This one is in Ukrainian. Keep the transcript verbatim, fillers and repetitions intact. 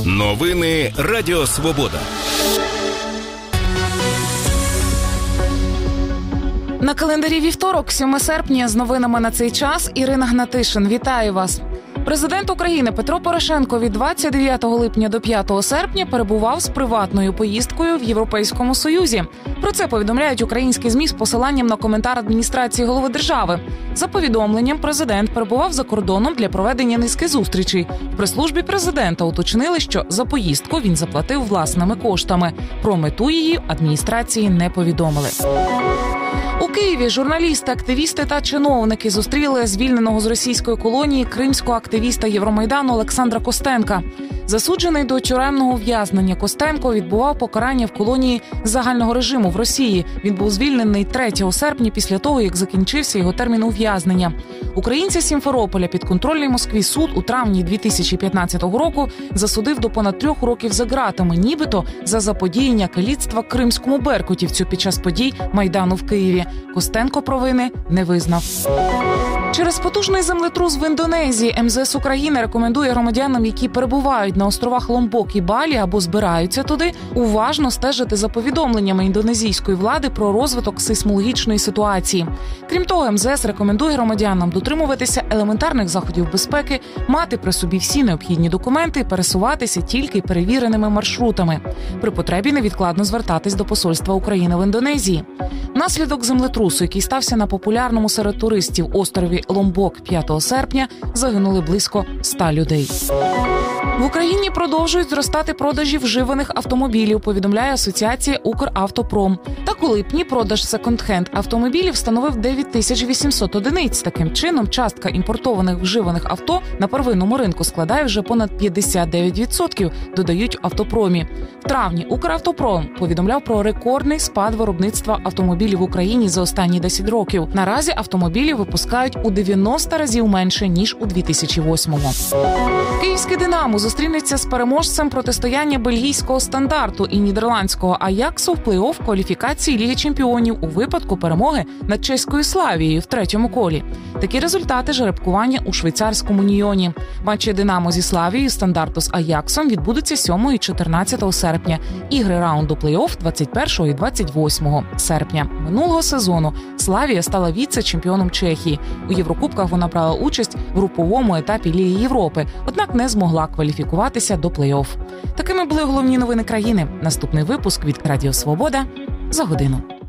Новини Радіо Свобода. На календарі вівторок, сьоме серпня, з новинами на цей час Ірина Гнатишин. Вітаю вас. Президент України Петро Порошенко від двадцять дев'ятого липня до п'ятого серпня перебував з приватною поїздкою в Європейському Союзі. Про це повідомляють українські ЗМІ з посиланням на коментар адміністрації голови держави. За повідомленням, президент перебував за кордоном для проведення низки зустрічей. В прес-службі президента уточнили, що за поїздку він заплатив власними коштами. Про мету її адміністрації не повідомили. У Києві журналісти, активісти та чиновники зустріли звільненого з російської колонії кримського активіста Євромайдану Олександра Костенка. Засуджений до тюремного ув'язнення Костенко відбував покарання в колонії загального режиму в Росії. Він був звільнений третього серпня після того, як закінчився його термін ув'язнення. Українця Сімферополя підконтрольний Москві суд у травні дві тисячі п'ятнадцятого року засудив до понад трьох років за ґратами, нібито за заподіяння каліцтва кримському беркутівцю під час подій Майдану в Києві. Костенко провини не визнав. Через потужний землетрус в Індонезії ем зе ес України рекомендує громадянам, які перебувають на островах Ломбок і Балі або збираються туди, уважно стежити за повідомленнями індонезійської влади про розвиток сейсмологічної ситуації. Крім того, ем зе ес рекомендує громадянам дотримуватися елементарних заходів безпеки, мати при собі всі необхідні документи і пересуватися тільки перевіреними маршрутами. При потребі невідкладно звертатись до посольства України в Індонезії. Внаслідок землетрусу, який стався на популярному серед туристів острові Ломбок п'ятого серпня, загинули близько ста людей. В Україні продовжують зростати продажі вживаних автомобілів, повідомляє Асоціація «Укравтопром». Так, у липні продаж секонд-хенд автомобілів становив дев'ять тисяч вісімсот одиниць. Таким чином, частка імпортованих вживаних авто на первинному ринку складає вже понад п'ятдесят дев'ять відсотків, додають в «Автопромі». В травні «Укравтопром» повідомляв про рекордний спад виробництва автомобілів в Україні за останні десять років. Наразі автомобілів випускають у дев'яносто разів менше, ніж у дві тисячі восьмому. Київське «Динамо» зустрінеться з переможцем протистояння бельгійського «Стандарту» і нідерландського «Аяксу» в плей-офф кваліфікації Ліги чемпіонів у випадку перемоги над чеською «Славією» в третьому колі. Такі результати жеребкування у швейцарському Ньйоні. Матчі «Динамо» зі «Славією», «Стандарту» з «Аяксом» відбудуться сьомого і чотирнадцятого серпня. Ігри раунду плей-офф двадцять першого і двадцять восьмого серпня. Минулого сезону «Славія» стала віце-чемпіоном Чехії. У Єврокубках вона брала участь в груповому етапі Ліги Європи, однак не змогла кваліфікуватися до плей-офф. Такими були головні новини країни. Наступний випуск від Радіо Свобода за годину.